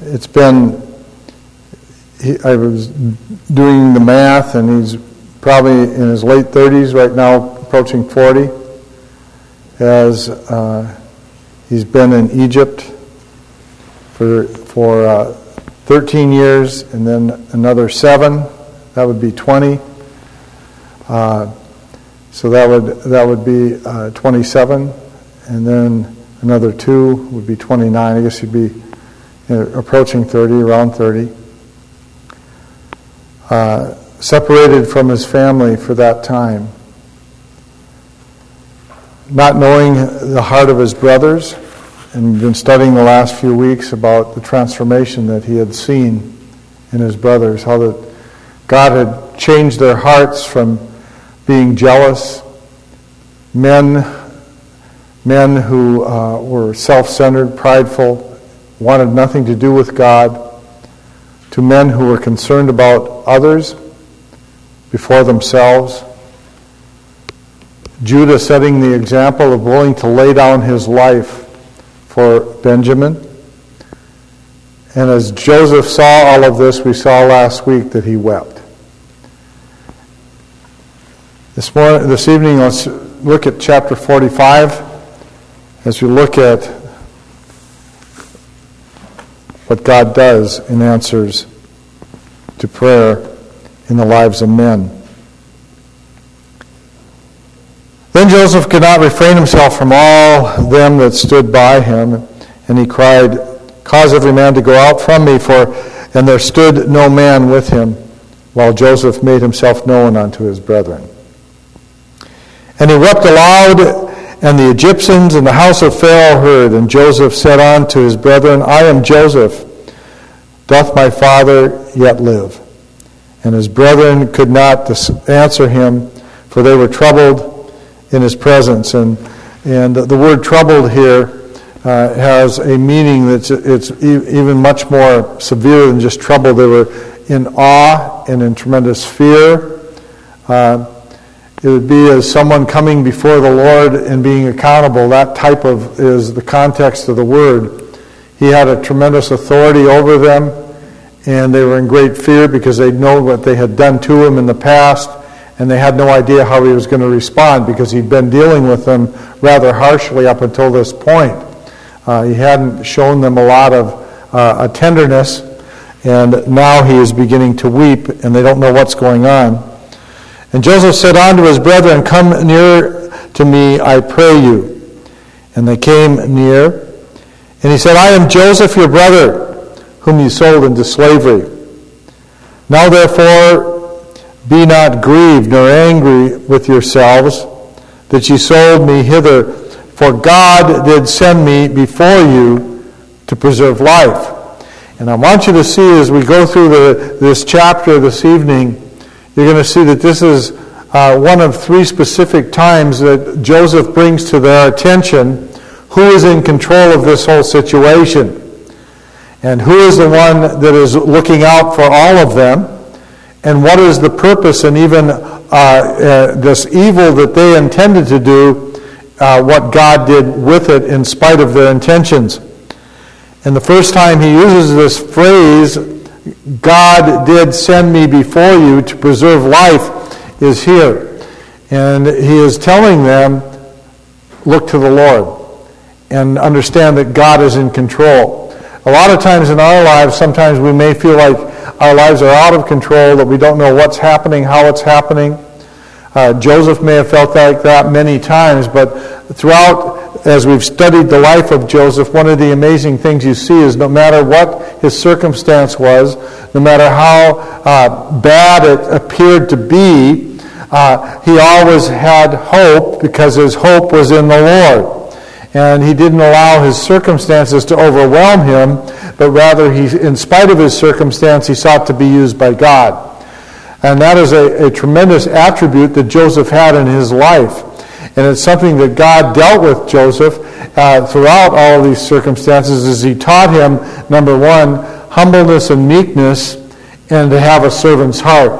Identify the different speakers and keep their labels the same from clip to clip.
Speaker 1: it's been, I was doing the math, and he's probably in his late 30s right now, approaching 40, as he's been in Egypt for 13 years, and then another 7. That would be 20. So that would be 27, and then another 2 would be 29. I guess he'd be approaching 30, around 30. Separated from his family for that time. Not knowing the heart of his brothers, and been studying the last few weeks about the transformation that he had seen in his brothers, how that God had changed their hearts from being jealous, men who were self-centered, prideful, wanted nothing to do with God, to men who were concerned about others before themselves. Judah setting the example of willing to lay down his life for Benjamin. And as Joseph saw all of this, we saw last week that he wept. This evening, let's look at chapter 45 as we look at what God does in answers to prayer in the lives of men. Then Joseph could not refrain himself from all them that stood by him, and he cried, "Cause every man to go out from me," and there stood no man with him, while Joseph made himself known unto his brethren. And he wept aloud, and the Egyptians and the house of Pharaoh heard. And Joseph said unto his brethren, "I am Joseph. Doth my father yet live?" And his brethren could not answer him, for they were troubled in his presence. And the word troubled here has a meaning that's it's even much more severe than just trouble. They were in awe and in tremendous fear. It would be as someone coming before the Lord and being accountable. That type of is the context of the word. He had a tremendous authority over them, and they were in great fear because they know what they had done to him in the past, and they had no idea how he was going to respond because he'd been dealing with them rather harshly up until this point. He hadn't shown them a lot of tenderness, and now he is beginning to weep, and they don't know what's going on. And Joseph said unto his brethren, "Come near to me, I pray you." And they came near. And he said, "I am Joseph your brother, whom you sold into slavery. Now therefore be not grieved nor angry with yourselves, that ye sold me hither, for God did send me before you to preserve life." And I want you to see as we go through this chapter this evening, you're going to see that this is one of 3 specific times that Joseph brings to their attention who is in control of this whole situation and who is the one that is looking out for all of them, and what is the purpose and even this evil that they intended to do, what God did with it in spite of their intentions. And the first time he uses this phrase, "God did send me before you to preserve life," is here. And he is telling them, look to the Lord and understand that God is in control. A lot of times in our lives, sometimes we may feel like our lives are out of control, that we don't know what's happening, how it's happening. Joseph may have felt like that many times, but throughout, as we've studied the life of Joseph, one of the amazing things you see is no matter what his circumstance was, no matter how bad it appeared to be, he always had hope because his hope was in the Lord. And he didn't allow his circumstances to overwhelm him, but rather, in spite of his circumstance, he sought to be used by God. And that is a tremendous attribute that Joseph had in his life. And it's something that God dealt with Joseph throughout all of these circumstances as he taught him, number one, humbleness and meekness, and to have a servant's heart.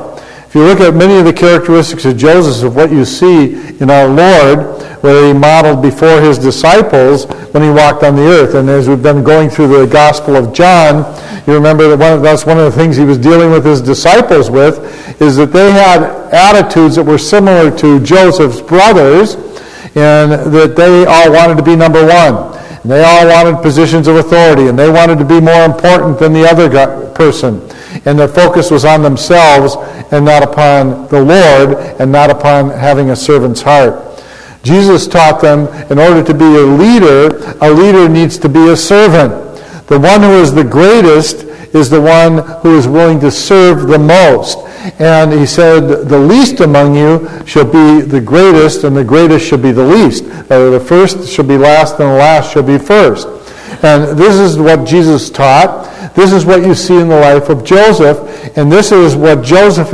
Speaker 1: If you look at many of the characteristics of Joseph, of what you see in our Lord, where he modeled before his disciples when he walked on the earth. And as we've been going through the Gospel of John, you remember that that's one of the things he was dealing with his disciples with, is that they had attitudes that were similar to Joseph's brothers, and that they all wanted to be number one. And they all wanted positions of authority, and they wanted to be more important than the other person. And their focus was on themselves and not upon the Lord and not upon having a servant's heart. Jesus taught them, in order to be a leader needs to be a servant. The one who is the greatest is the one who is willing to serve the most. And he said, the least among you shall be the greatest, and the greatest shall be the least. The first shall be last, and the last shall be first. And this is what Jesus taught. This is what you see in the life of Joseph. And this is what Joseph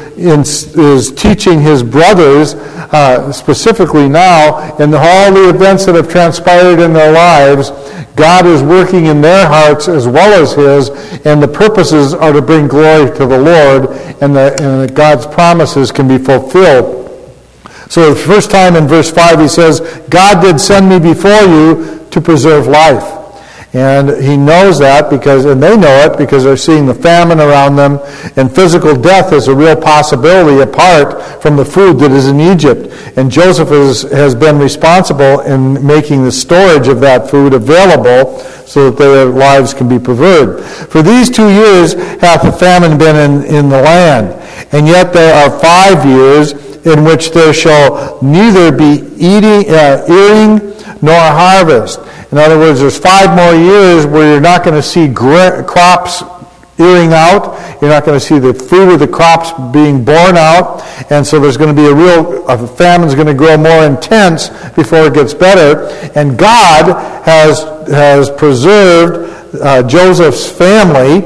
Speaker 1: is teaching his brothers, specifically now, in all the events that have transpired in their lives. God is working in their hearts as well as his, and the purposes are to bring glory to the Lord, and that God's promises can be fulfilled. So the first time in verse 5 he says, God did send me before you to preserve life. And he knows that and they know it because they're seeing the famine around them, and physical death is a real possibility apart from the food that is in Egypt. And Joseph has been responsible in making the storage of that food available so that their lives can be preserved. For these 2 years hath the famine been in the land, and yet there are 5 years in which there shall neither be earing nor harvest. In other words, there's 5 more years where you're not going to see crops earing out. You're not going to see the fruit of the crops being borne out. And so there's going to be a famine's going to grow more intense before it gets better. And God has preserved Joseph's family,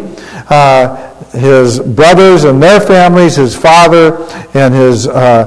Speaker 1: his brothers and their families, his father and his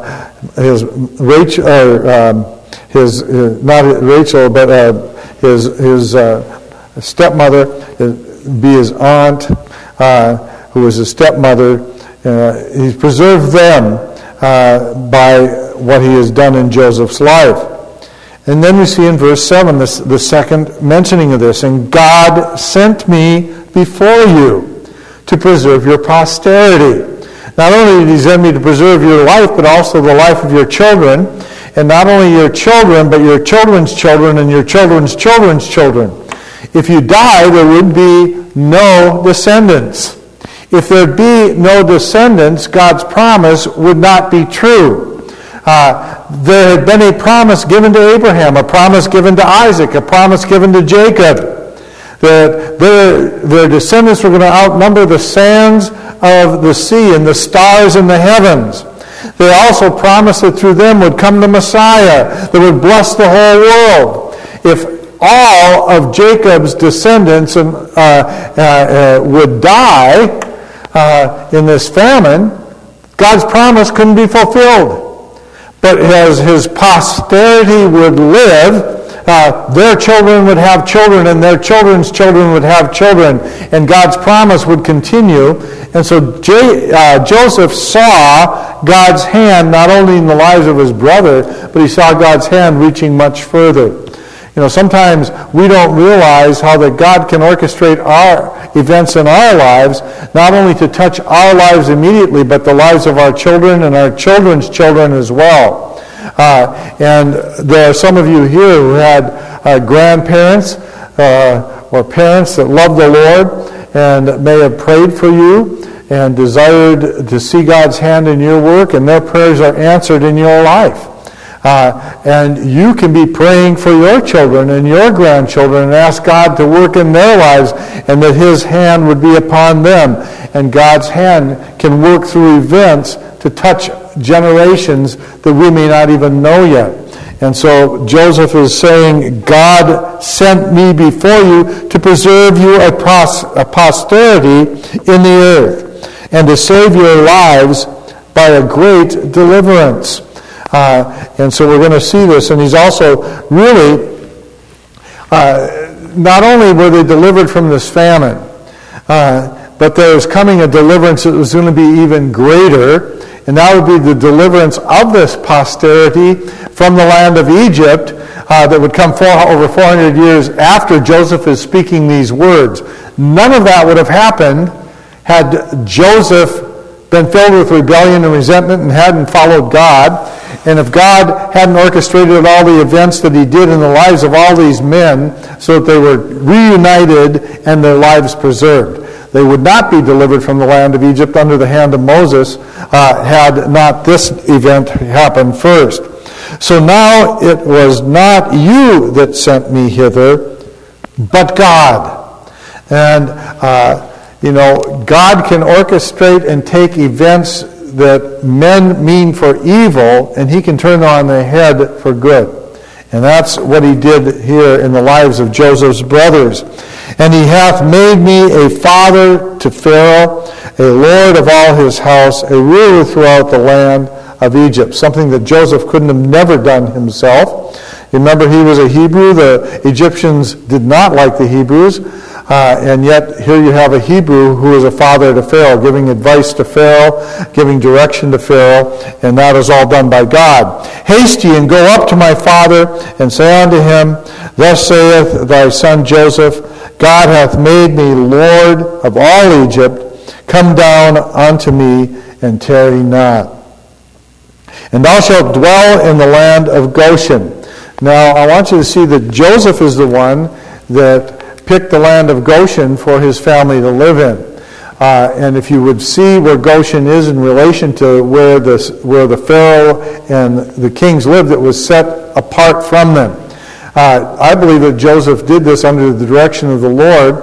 Speaker 1: stepmother, be his aunt, who was his stepmother. He's preserved them by what he has done in Joseph's life. And then we see in verse 7 the second mentioning of this. And God sent me before you to preserve your posterity. Not only did he send me to preserve your life, but also the life of your children. And not only your children, but your children's children and your children's children's children. If you die, there would be no descendants. If there be no descendants, God's promise would not be true. There had been a promise given to Abraham, a promise given to Isaac, a promise given to Jacob, that their descendants were going to outnumber the sands of the sea and the stars in the heavens. They also promised that through them would come the Messiah that would bless the whole world. If all of Jacob's descendants would die in this famine, God's promise couldn't be fulfilled. But as his posterity would live, their children would have children, and their children's children would have children, and God's promise would continue. And so Joseph saw God's hand not only in the lives of his brother, but he saw God's hand reaching much further. You know, sometimes we don't realize how that God can orchestrate our events in our lives, not only to touch our lives immediately, but the lives of our children and our children's children as well. And there are some of you here who had grandparents or parents that love the Lord and may have prayed for you and desired to see God's hand in your work, and their prayers are answered in your life. And you can be praying for your children and your grandchildren and ask God to work in their lives and that his hand would be upon them. And God's hand can work through events to touch generations that we may not even know yet. And so Joseph is saying, God sent me before you to preserve you a posterity in the earth and to save your lives by a great deliverance. And so we're going to see this. And he's also really, not only were they delivered from this famine, but there was coming a deliverance that was going to be even greater. And that would be the deliverance of this posterity from the land of Egypt that would come over 400 years after Joseph is speaking these words. None of that would have happened had Joseph been filled with rebellion and resentment and hadn't followed God. And if God hadn't orchestrated all the events that he did in the lives of all these men so that they were reunited and their lives preserved. They would not be delivered from the land of Egypt under the hand of Moses had not this event happened first. So now it was not you that sent me hither, but God. And, God can orchestrate and take events that men mean for evil, and he can turn on their head for good. And that's what he did here in the lives of Joseph's brothers. And he hath made me a father to Pharaoh, a lord of all his house, a ruler throughout the land of Egypt, something that Joseph couldn't have never done himself. Remember, he was a Hebrew. The Egyptians did not like the Hebrews. And yet here you have a Hebrew who is a father to Pharaoh, giving advice to Pharaoh, giving direction to Pharaoh, and that is all done by God. Haste ye and go up to my father, and say unto him, Thus saith thy son Joseph, God hath made me Lord of all Egypt. Come down unto me, and tarry not. And thou shalt dwell in the land of Goshen. Now, I want you to see that Joseph is the one that picked the land of Goshen for his family to live in. And if you would see where Goshen is in relation to where the Pharaoh and the kings lived, it was set apart from them. I believe that Joseph did this under the direction of the Lord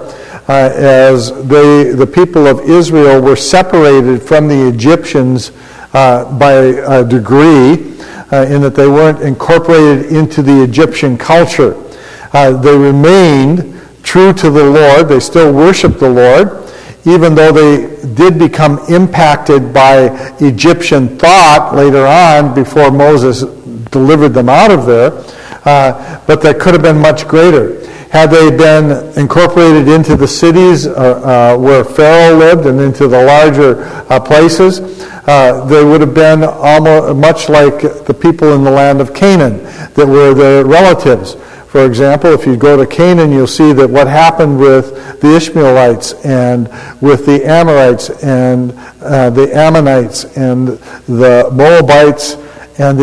Speaker 1: as the people of Israel were separated from the Egyptians by a degree in that they weren't incorporated into the Egyptian culture. They remained true to the Lord. They still worshiped the Lord, even though they did become impacted by Egyptian thought later on before Moses delivered them out of there. But that could have been much greater. Had they been incorporated into the cities where Pharaoh lived and into the larger places, they would have been almost much like the people in the land of Canaan that were their relatives. For example, if you go to Canaan, you'll see that what happened with the Ishmaelites and with the Amorites and the Ammonites and the Moabites and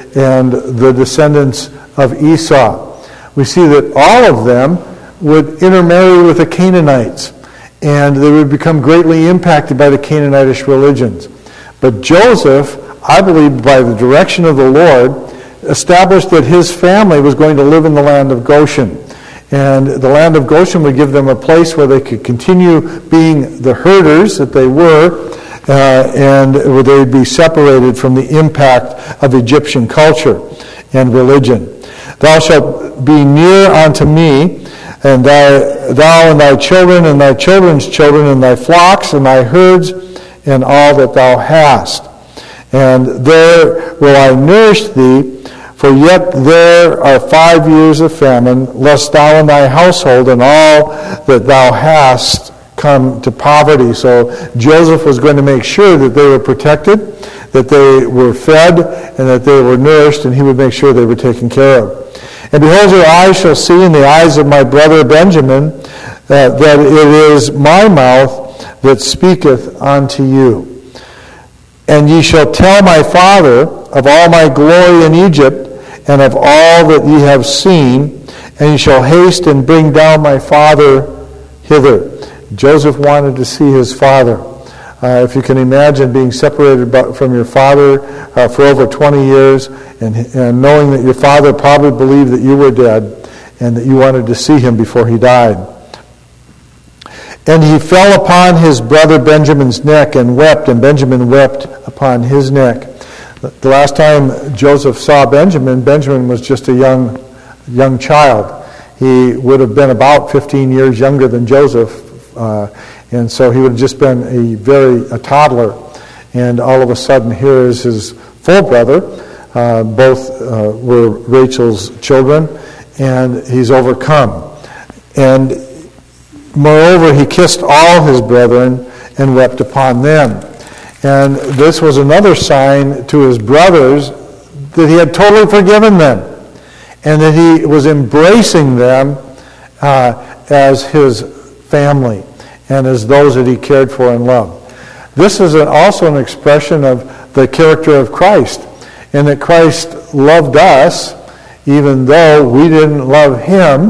Speaker 1: the descendants of Esau. We see that all of them would intermarry with the Canaanites, and they would become greatly impacted by the Canaanitish religions. But Joseph, I believe by the direction of the Lord, established that his family was going to live in the land of Goshen. And the land of Goshen would give them a place where they could continue being the herders that they were, and where they would be separated from the impact of Egyptian culture and religion. Thou shalt be near unto me, and thou and thy children and thy children's children and thy flocks and thy herds and all that thou hast. And there will I nourish thee, for yet there are 5 years of famine, lest thou and thy household and all that thou hast come to poverty. So Joseph was going to make sure that they were protected, that they were fed, and that they were nourished, and he would make sure they were taken care of. And behold, your eyes shall see in the eyes of my brother Benjamin that it is my mouth that speaketh unto you. And ye shall tell my father of all my glory in Egypt, and of all that ye have seen, and ye shall haste and bring down my father hither. Joseph wanted to see his father. If you can imagine being separated from your father for over 20 years, and knowing that your father probably believed that you were dead, and that you wanted to see him before he died. And he fell upon his brother Benjamin's neck and wept, and Benjamin wept upon his neck. The last time Joseph saw Benjamin was just a young child. He would have been about 15 years younger than Joseph, and so he would have just been a toddler. And all of a sudden, here is his full brother. Both were Rachel's children, and he's overcome. And moreover, he kissed all his brethren and wept upon them. And this was another sign to his brothers that he had totally forgiven them and that he was embracing them as his family and as those that he cared for and loved. This is also an expression of the character of Christ, and that Christ loved us even though we didn't love him,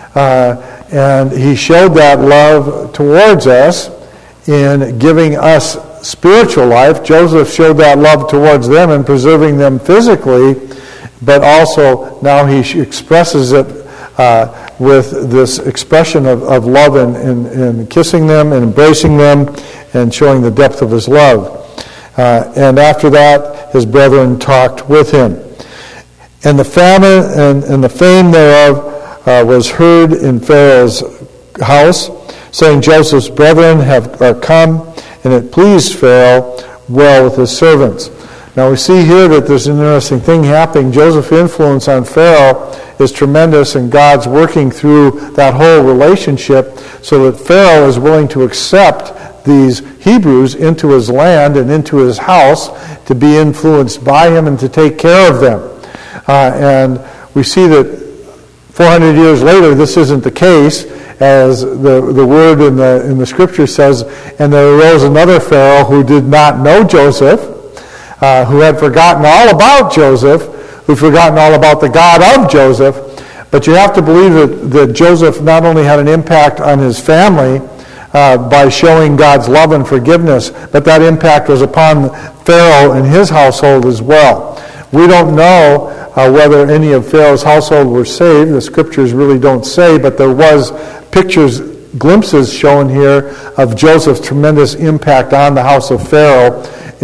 Speaker 1: and he showed that love towards us in giving us spiritual life. Joseph showed that love towards them in preserving them physically, but also now he expresses it with this expression of love in kissing them and embracing them and showing the depth of his love. And after that, his brethren talked with him. And the famine and the fame thereof was heard in Pharaoh's house, saying, Joseph's brethren are come, and it pleased Pharaoh well with his servants. Now we see here that there's an interesting thing happening. Joseph's influence on Pharaoh is tremendous, and God's working through that whole relationship so that Pharaoh is willing to accept these Hebrews into his land and into his house to be influenced by him and to take care of them. And we see that 400 years later, this isn't the case, as the word in the scripture says, and there arose another Pharaoh who did not know Joseph, who had forgotten all about Joseph, who'd forgotten all about the God of Joseph. But you have to believe that Joseph not only had an impact on his family by showing God's love and forgiveness, but that impact was upon Pharaoh and his household as well. We don't know whether any of Pharaoh's household were saved. The scriptures really don't say, but there was pictures, glimpses shown here of Joseph's tremendous impact on the house of Pharaoh,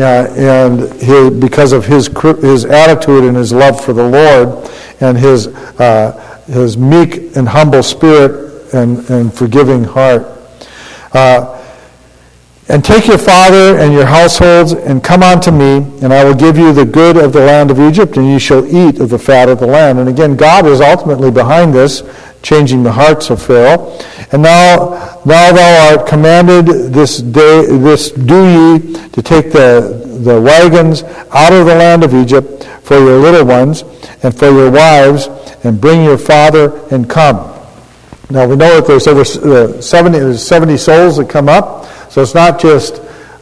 Speaker 1: and because of his attitude and his love for the Lord and his meek and humble spirit and forgiving heart. And take your father and your households, and come unto me, and I will give you the good of the land of Egypt, and you shall eat of the fat of the land. And again, God is ultimately behind this, changing the hearts of Pharaoh. And now thou art commanded this do ye, to take the wagons out of the land of Egypt for your little ones and for your wives, and bring your father and come. Now we know that there's over 70 souls that come up. So it's not just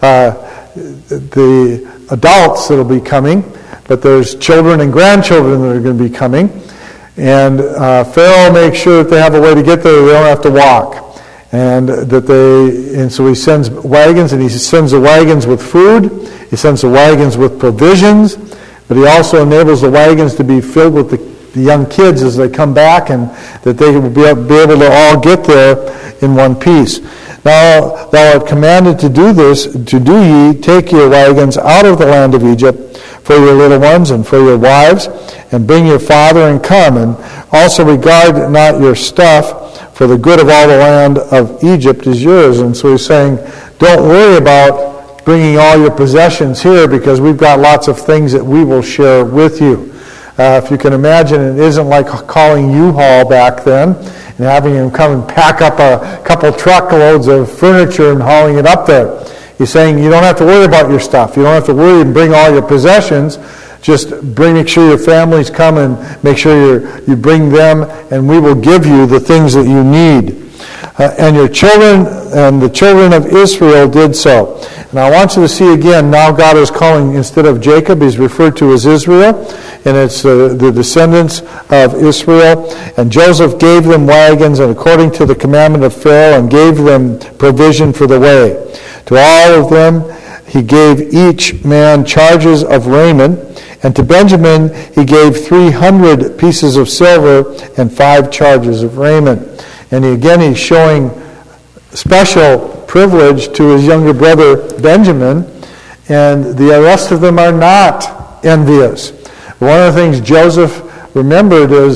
Speaker 1: the adults that will be coming, but there's children and grandchildren that are going to be coming. And Pharaoh makes sure that they have a way to get there. They don't have to walk. And so he sends wagons, and he sends the wagons with food. He sends the wagons with provisions, but he also enables the wagons to be filled with the young kids as they come back, and that they will be able to all get there in one piece. Now thou art commanded to do this, to do ye, take your wagons out of the land of Egypt for your little ones and for your wives, and bring your father and come, and also regard not your stuff, for the good of all the land of Egypt is yours. And so he's saying, don't worry about bringing all your possessions here, because we've got lots of things that we will share with you. If you can imagine, it isn't like calling U-Haul back then and having him come and pack up a couple truckloads of furniture and hauling it up there. He's saying you don't have to worry about your stuff. You don't have to worry and bring all your possessions. Just make sure your families come and make sure you bring them, and we will give you the things that you need. And your children and the children of Israel did so. And I want you to see again, now God is calling, instead of Jacob, he's referred to as Israel, and it's the descendants of Israel. And Joseph gave them wagons, and according to the commandment of Pharaoh, and gave them provision for the way. To all of them he gave each man charges of raiment, and to Benjamin he gave 300 pieces of silver and 5 charges of raiment. And he's showing special privilege to his younger brother Benjamin, and the rest of them are not envious. One of the things Joseph remembered is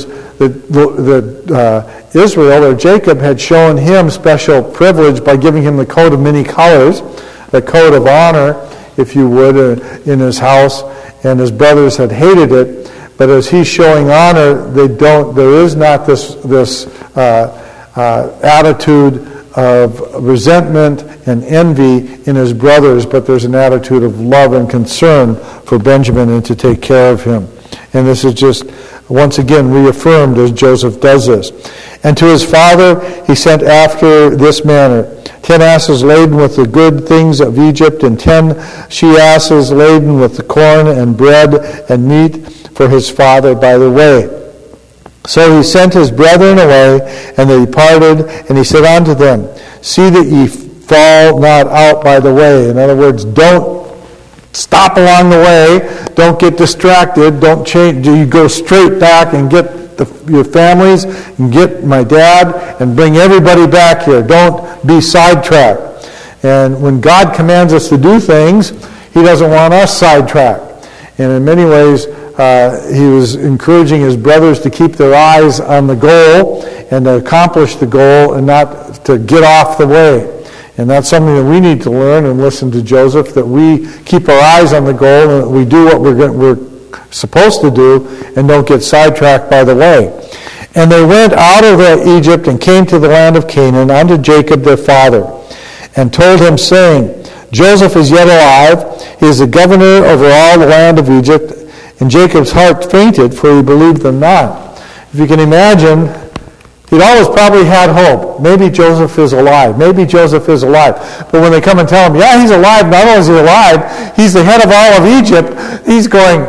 Speaker 1: that Israel, or Jacob, had shown him special privilege by giving him the coat of many colors, the coat of honor, if you would, in his house, and his brothers had hated it. But as he's showing honor, there is not this attitude of resentment and envy in his brothers, but there's an attitude of love and concern for Benjamin and to take care of him. And this is just once again reaffirmed as Joseph does this. And to his father he sent after this manner: 10 asses laden with the good things of Egypt, and 10 she-asses laden with the corn and bread and meat for his father by the way. So he sent his brethren away, and they departed, and he said unto them, See that ye fall not out by the way. In other words, don't stop along the way, don't get distracted, don't change. You go straight back and get your families, and get my dad, and bring everybody back here. Don't be sidetracked. And when God commands us to do things, he doesn't want us sidetracked. And in many ways, he was encouraging his brothers to keep their eyes on the goal and to accomplish the goal and not to get off the way. And that's something that we need to learn and listen to Joseph, that we keep our eyes on the goal and that we do what we're supposed to do and don't get sidetracked by the way. And they went out of Egypt and came to the land of Canaan unto Jacob their father, and told him, saying, Joseph is yet alive, he is the governor over all the land of Egypt. And Jacob's heart fainted, for he believed them not. If you can imagine, he'd always probably had hope. Maybe Joseph is alive. Maybe Joseph is alive. But when they come and tell him, yeah, he's alive, not only is he alive, he's the head of all of Egypt, he's going,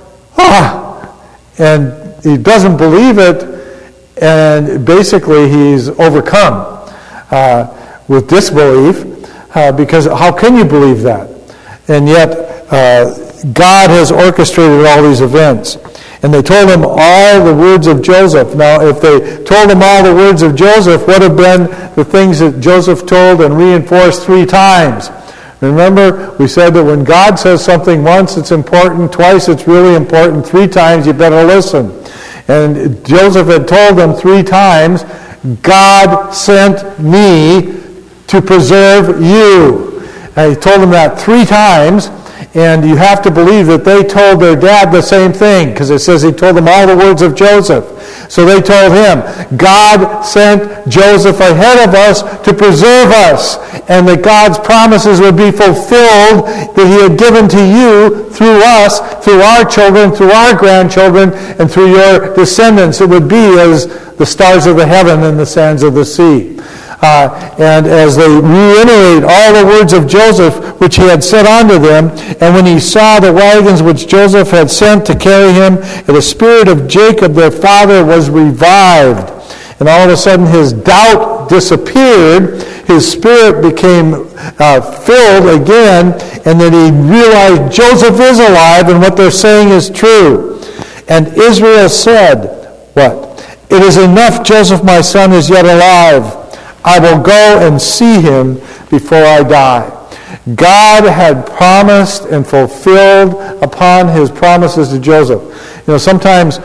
Speaker 1: and he doesn't believe it, and basically he's overcome with disbelief, because how can you believe that? And yet, God has orchestrated all these events. And they told him all the words of Joseph. Now, if they told him all the words of Joseph, what have been the things that Joseph told and reinforced 3 times? Remember, we said that when God says something once, it's important. Twice, it's really important. 3 times, you better listen. And Joseph had told them 3 times, God sent me to preserve you. And he told them that 3 times. And you have to believe that they told their dad the same thing, because it says he told them all the words of Joseph. So they told him, God sent Joseph ahead of us to preserve us, and that God's promises would be fulfilled that he had given to you through us, through our children, through our grandchildren, and through your descendants. It would be as the stars of the heaven and the sands of the sea. And as they reiterate all the words of Joseph, which he had said unto them, and when he saw the wagons which Joseph had sent to carry him, and the spirit of Jacob their father was revived. And all of a sudden his doubt disappeared, his spirit became filled again, and then he realized Joseph is alive and what they're saying is true. And Israel said, what? It is enough, Joseph my son is yet alive. I will go and see him before I die. God had promised and fulfilled upon his promises to Joseph. You know, sometimes,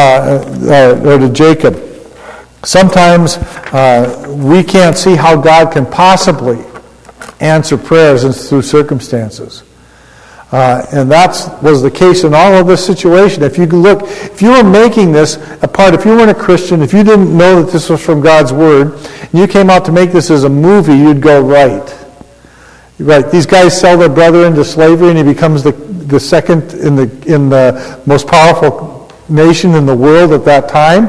Speaker 1: or to Jacob, sometimes we can't see how God can possibly answer prayers through circumstances. And that was the case in all of this situation. If you look, if you were making this apart, if you weren't a Christian, if you didn't know that this was from God's Word, and you came out to make this as a movie, you'd go, right. These guys sell their brother into slavery, and he becomes the second in the most powerful nation in the world at that time.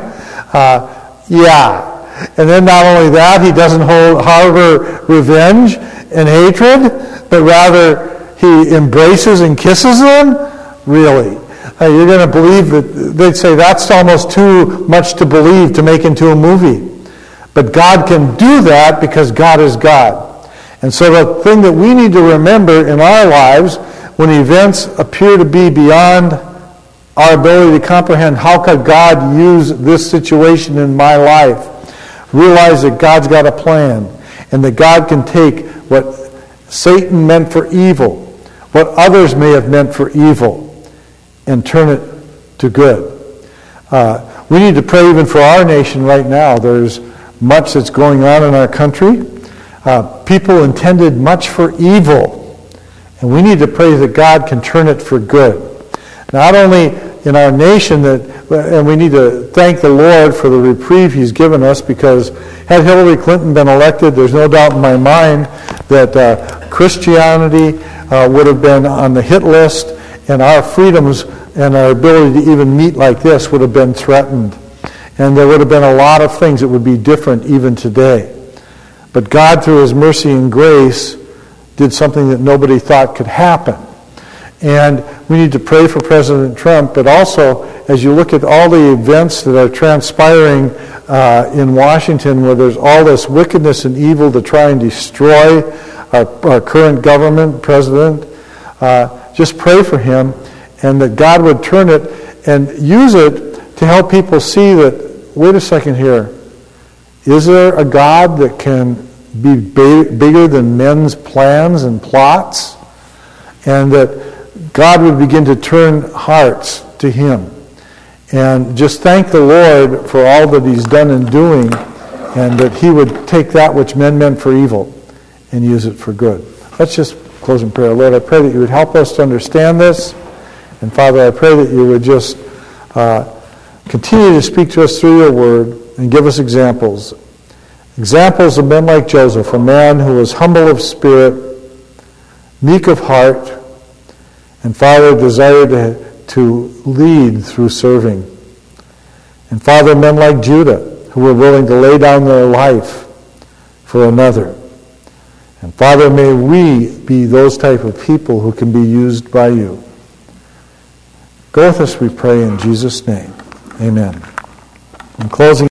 Speaker 1: And then not only that, he doesn't harbor revenge and hatred, but rather he embraces and kisses them? Really? You're going to believe that, they'd say that's almost too much to believe to make into a movie. But God can do that because God is God. And so the thing that we need to remember in our lives, when events appear to be beyond our ability to comprehend, how could God use this situation in my life? Realize that God's got a plan, and that God can take what Satan meant for evil, what others may have meant for evil, and turn it to good. We need to pray even for our nation right now. There's much that's going on in our country. People intended much for evil, and we need to pray that God can turn it for good. Not only in our nation and we need to thank the Lord for the reprieve he's given us, because had Hillary Clinton been elected, there's no doubt in my mind that Christianity would have been on the hit list, and our freedoms and our ability to even meet like this would have been threatened. And there would have been a lot of things that would be different even today. But God, through his mercy and grace, did something that nobody thought could happen. And we need to pray for President Trump, but also, as you look at all the events that are transpiring in Washington, where there's all this wickedness and evil to try and destroy our current government, president, just pray for him, and that God would turn it and use it to help people see that, wait a second here, is there a God that can be bigger than men's plans and plots? And that God would begin to turn hearts to him. And just thank the Lord for all that he's done and doing, and that he would take that which men meant for evil and use it for good. Let's just close in prayer. Lord, I pray that you would help us to understand this. And Father, I pray that you would just continue to speak to us through your word and give us examples. Examples of men like Joseph, a man who was humble of spirit, meek of heart, and Father, desired to lead through serving. And Father, men like Judah, who were willing to lay down their life for another. And Father, may we be those type of people who can be used by you. Go with us, we pray, in Jesus' name. Amen. In closing,